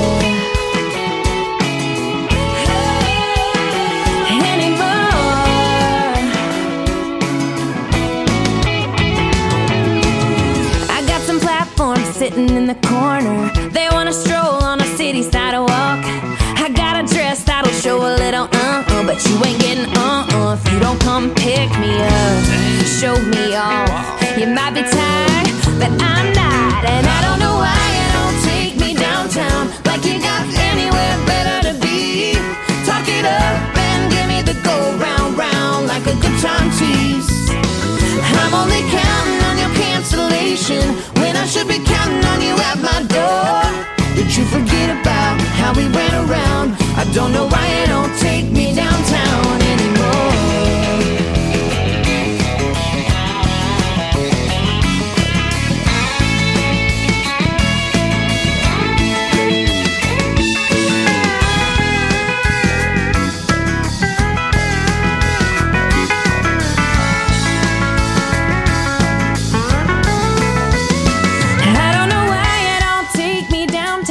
Sitting in the corner, they wanna stroll on a city sidewalk. I got a dress that'll show a little uh-uh, but you ain't getting uh-uh if you don't come pick me up, show me off. You might be tired, but I'm not, and I don't know why you don't take me downtown like you got anywhere better to be. Talk it up and give me the go round round like a good time tease. I'm only counting on your cancellation when I should be counting on you at my door. Did you forget about how we ran around? I don't know why you don't take me downtown anymore.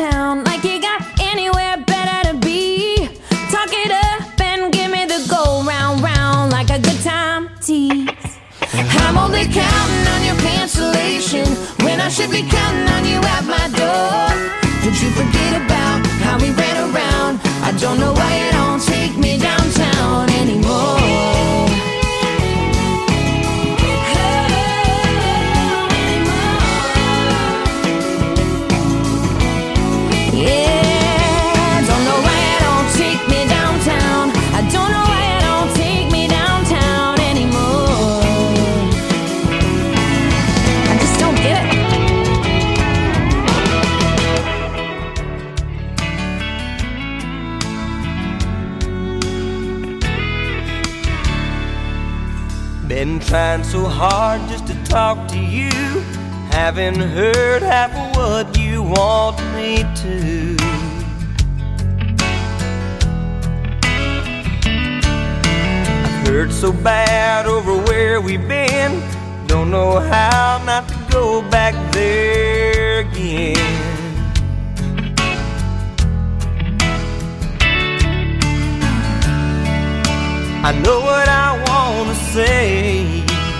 downtown like you got anywhere better to be. Talk it up and give me the go round, round like a good time tease. I'm only counting on your cancellation when I should be counting on you at my door. Did you forget about how we ran around? I don't know why you don't take me downtown anymore. Yeah, don't know why you don't take me downtown. I don't know why you don't take me downtown anymore. I just don't get it. Been trying so hard just to talk to you. Haven't heard half of what you want me to. I've heard so bad over where we've been. Don't know how not to go back there again. I know what I want to say.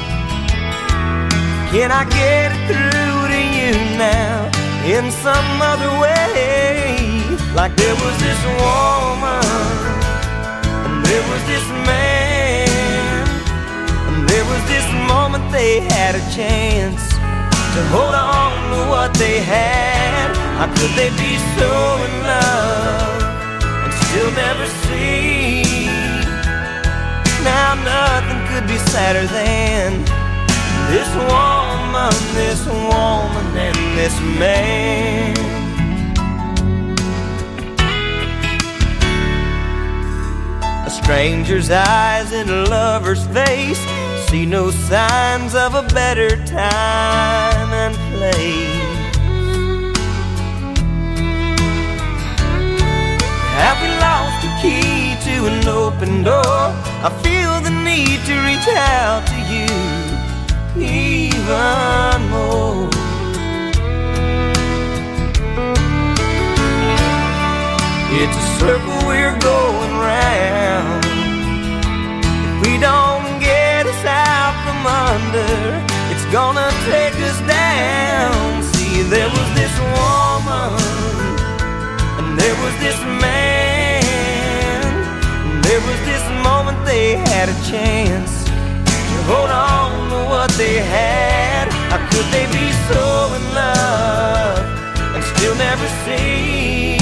Can I get it through to you now in some other way? Like there was this woman, and there was this man, and there was this moment they had a chance to hold on to what they had. How could they be so in love and still never see? Now nothing could be sadder than this woman, this woman, and this man. A stranger's eyes in a lover's face see no signs of a better time and place. Have we lost the key to an open door? I feel the need to reach out to you even more. It's a circle we're going round. If we don't get us out from under, it's gonna take us down. See, there was this woman, and there was this man, and there was this moment they had a chance to hold on to what they had. How could they be so in love and still never see?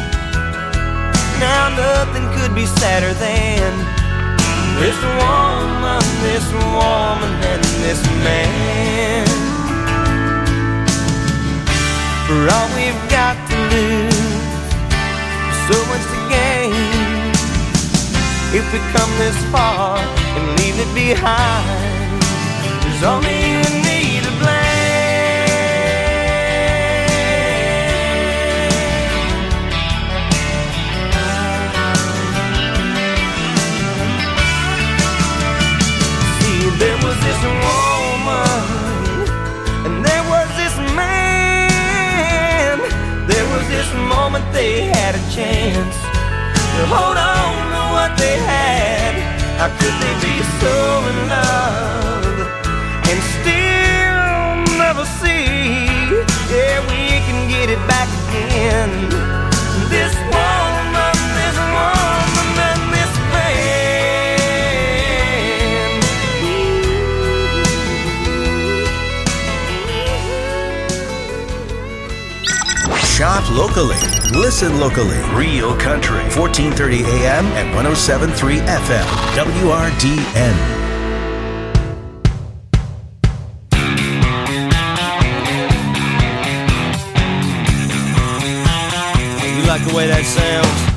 Now nothing could be sadder than this woman, this woman, and this man. For all we've got to lose, so much to gain. If we come this far and leave it behind, there's only you and me to blame. See, there was this woman, and there was this man. There was this moment they had a chance to hold on to what they had. How could they be so in love and still never see? Yeah, we can get it back again. This woman, this woman, and this man. Shop locally. Listen locally. Real Country. fourteen thirty A M and one oh seven point three F M. W R D N. You like the way that sounds?